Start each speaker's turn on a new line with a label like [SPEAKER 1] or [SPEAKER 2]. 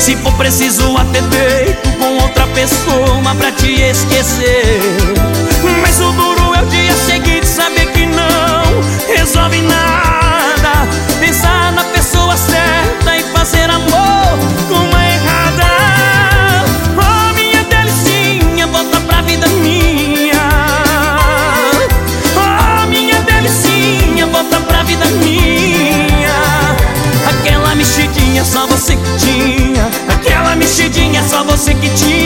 [SPEAKER 1] se for preciso até deito com outra pessoa pra te esquecer. Mas o duro é o dia seguinte saber que não resolve nada. Pensar na pessoa certa e fazer amor com uma errada. Oh, minha delicinha, volta pra vida minha. Oh, minha delicinha, volta pra vida minha. Aquela mexidinha só você que tinha, aquela mexidinha só você que tinha.